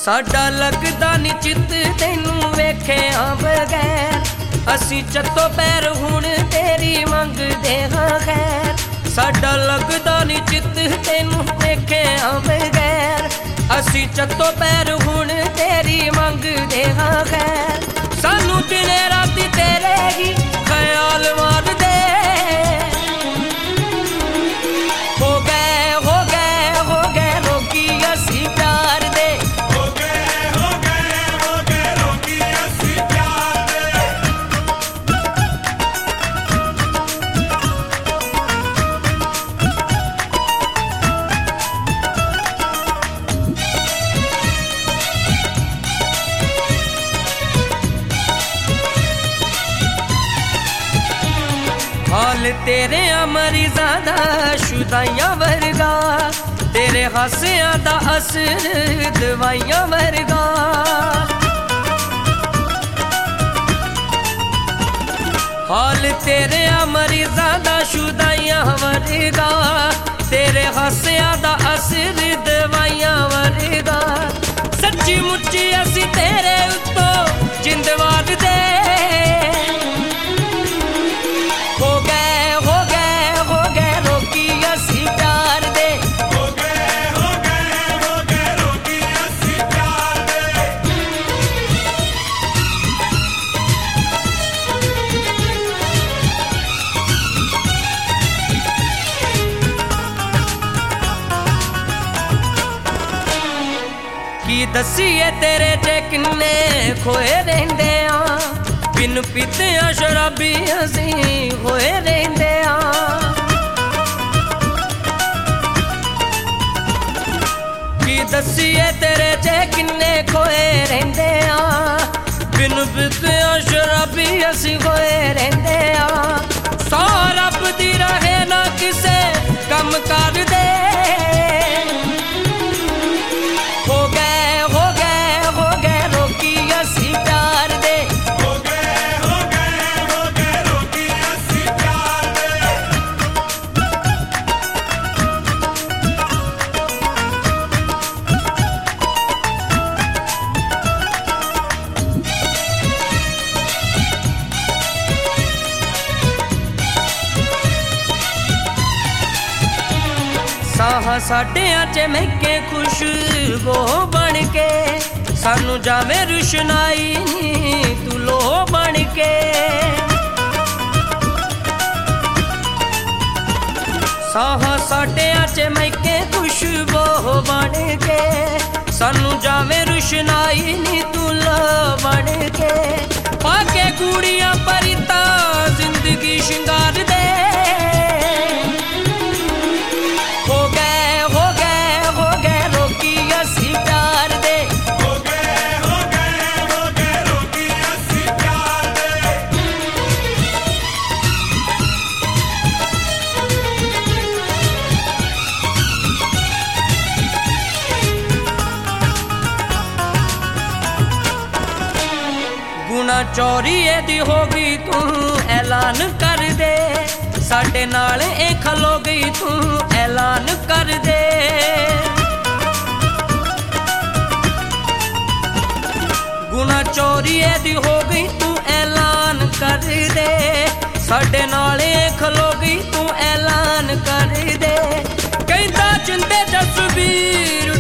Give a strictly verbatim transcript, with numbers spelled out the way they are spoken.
साडा लगदा नी चित तैनू वेखिया बगैर, असी चत्तो पैर हुण तेरी मंगदे हां खैर। साडा लगदा नी चित तैनू वेखिया बगैर, असी चत्तो पैर हुण तेरी मंगदे हां खैर। सानू दिने राती तेरे ही ख्याल मारदे, हो गए हो गए हो गए रोगी असी प्यार दे, हो गए हो गए हो गए रोगी असी प्यार दे। हाल तेरे मरीज़ां दा शुदाइयां वर्गा, तेरे हासियां दा असर दवाइयां वर्गा। हाल तेरे मरीज़ां दा शुदाइयां वर्गा, तेरे हासियां दा असर दवाइयां वर्गा। सच्ची मुच्ची असी तेरे उत्तों जिंद वार दे, हो गए हो गए हो गए रोगी असी प्यार दे, हो गए हो गए हो गए रोगी असी प्यार दे। की दसीए तेरे च किन्ने खोए रहिंदे आ, बिन पीतिया शराबी असी होए रहिंदे आ। की दसीए तेरे च किन्ने खोए रहिंदे आ, बिन पीतिया शराबी असी होए रहिंदे आ। सौ रब दी रहे ना किसे कम कर दे, हो गए हो गए हो गए रोगी असी प्यार दे, हो गए हो गए हो गए रोगी असी प्यार दे। साहा साडियां च महके खुशबू बन के, सानू जावे रुशनाई नी तू लो बन के। साहा साडियां च महके खुशबू बन के, सानू जावे रुशनाई नी तू लो बन के। पाके कूड़ियां परिता जिंदगी शिंगार दे, हो गए हो गए हो गए रोगी असी प्यार दे, हो गए हो गए हो गए रोगी असी प्यार दे। गुना चोरी दी हो गई तू ऐलान कर दे, साडे नाल ए खलो गई तू ऐलान कर दे। गुना चोरी दी हो गई तू ऐलान कर दे, साडे नाल ए खलो गई तू ऐलान कर दे। कहंदा जिंदे जसबीर